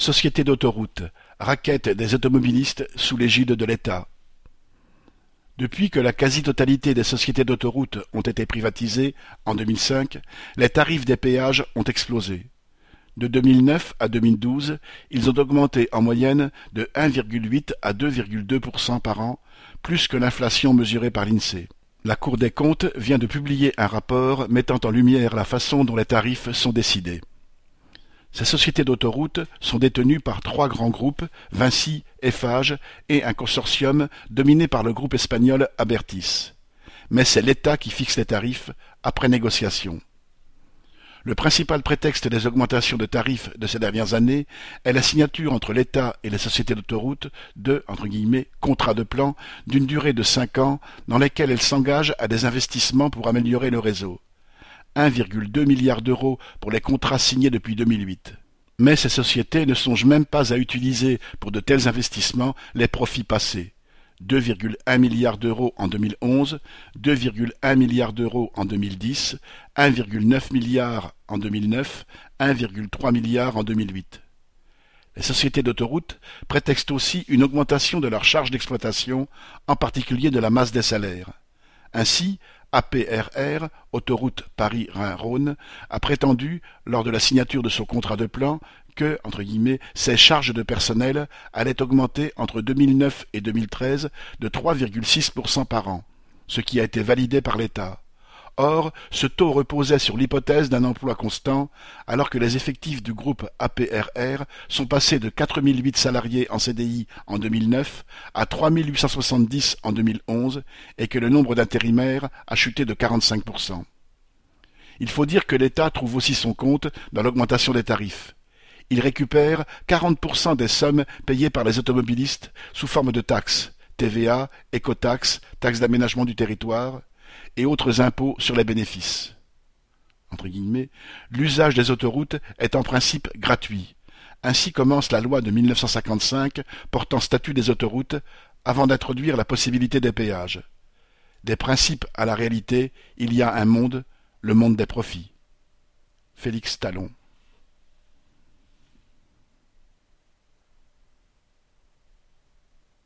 Société d'autoroutes, raquette des automobilistes sous l'égide de l'État. Depuis que la quasi-totalité des sociétés d'autoroutes ont été privatisées, en 2005, les tarifs des péages ont explosé. De 2009 à 2012, ils ont augmenté en moyenne de 1,8 à 2,2% par an, plus que l'inflation mesurée par l'INSEE. La Cour des comptes vient de publier un rapport mettant en lumière la façon dont les tarifs sont décidés. Ces sociétés d'autoroutes sont détenues par trois grands groupes, Vinci, Eiffage et un consortium dominé par le groupe espagnol Abertis. Mais c'est l'État qui fixe les tarifs, après négociation. Le principal prétexte des augmentations de tarifs de ces dernières années est la signature entre l'État et les sociétés d'autoroutes de « contrats de plan » d'une durée de 5 ans dans lesquels elles s'engagent à des investissements pour améliorer le réseau. 1,2 milliard d'euros pour les contrats signés depuis 2008. Mais ces sociétés ne songent même pas à utiliser pour de tels investissements les profits passés. 2,1 milliards d'euros en 2011, 2,1 milliards d'euros en 2010, 1,9 milliard en 2009, 1,3 milliard en 2008. Les sociétés d'autoroutes prétextent aussi une augmentation de leurs charges d'exploitation, en particulier de la masse des salaires. Ainsi, APRR, Autoroute Paris-Rhin-Rhône, a prétendu, lors de la signature de son contrat de plan, que, ses charges de personnel allaient augmenter entre 2009 et 2013 de 3,6% par an, ce qui a été validé par l'État. Or, ce taux reposait sur l'hypothèse d'un emploi constant, alors que les effectifs du groupe APRR sont passés de 4008 salariés en CDI en 2009 à 3870 en 2011 et que le nombre d'intérimaires a chuté de 45%. Il faut dire que l'État trouve aussi son compte dans l'augmentation des tarifs. Il récupère 40% des sommes payées par les automobilistes sous forme de taxes, TVA, écotaxes, taxes d'aménagement du territoire, et autres impôts sur les bénéfices. L'usage des autoroutes est en principe gratuit. Ainsi commence la loi de 1955 portant statut des autoroutes avant d'introduire la possibilité des péages. Des principes à la réalité, il y a un monde, le monde des profits. Félix Talon.